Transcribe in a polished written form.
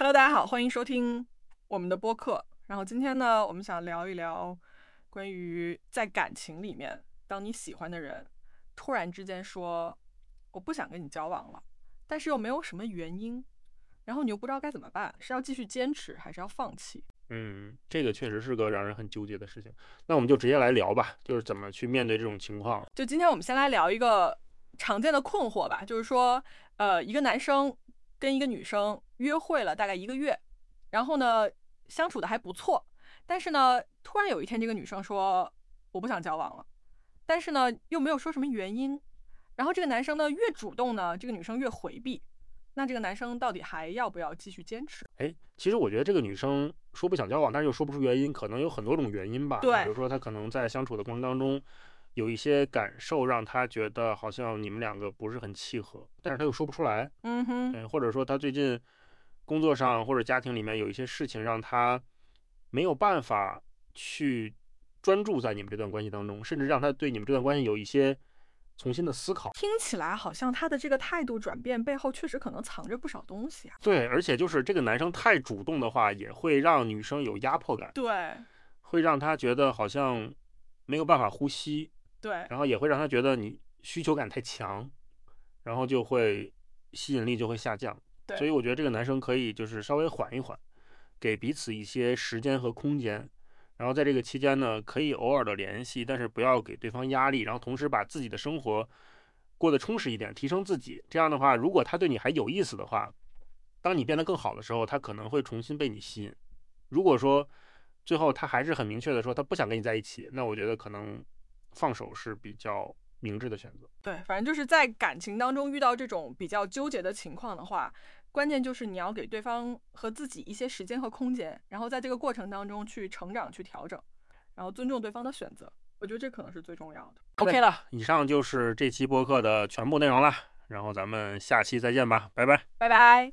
Hello，大家好，欢迎收听我们的播客。然后今天呢，我们想聊一聊关于在感情里面，当你喜欢的人突然之间说我不想跟你交往了，但是又没有什么原因，然后你又不知道该怎么办，是要继续坚持还是要放弃？ 这个确实是个让人很纠结的事情。那我们就直接来聊吧，就是怎么去面对这种情况。 就今天我们先来聊一个常见的困惑吧，就是说，一个男生跟一个女生约会了大概1个月，然后呢相处的还不错，但是呢突然有一天这个女生说我不想交往了，但是呢又没有说什么原因，然后这个男生呢越主动呢，这个女生越回避，那这个男生到底还要不要继续坚持？ 其实我觉得这个女生说不想交往，但是又说不出原因，可能有很多种原因吧。 对， 比如说她可能在相处的过程当中有一些感受让她觉得好像你们两个不是很契合，但是她又说不出来。或者说她最近工作上或者家庭里面有一些事情让她没有办法去专注在你们这段关系当中，甚至让她对你们这段关系有一些重新的思考。 听起来好像他的这个态度转变背后确实可能藏着不少东西啊。 对，而且就是这个男生太主动的话，也会让女生有压迫感， 对会让她觉得好像没有办法呼吸， 对， 然后也会让她觉得你需求感太强，然后就会吸引力就会下降。 对， 所以我觉得这个男生可以就是稍微缓一缓，给彼此一些时间和空间，然后在这个期间呢，可以偶尔的联系，但是不要给对方压力，然后同时把自己的生活过得充实一点，提升自己。这样的话，如果他对你还有意思的话，当你变得更好的时候，他可能会重新被你吸引。如果说最后他还是很明确的说他不想跟你在一起，那我觉得可能放手是比较明智的选择。 对，反正就是在感情当中遇到这种比较纠结的情况的话，关键就是你要给对方和自己一些时间和空间，然后在这个过程当中去成长、去调整，然后尊重对方的选择。我觉得这可能是最重要的。 OK 了，以上就是这期播客的全部内容了，然后咱们下期再见吧，拜拜。 拜拜。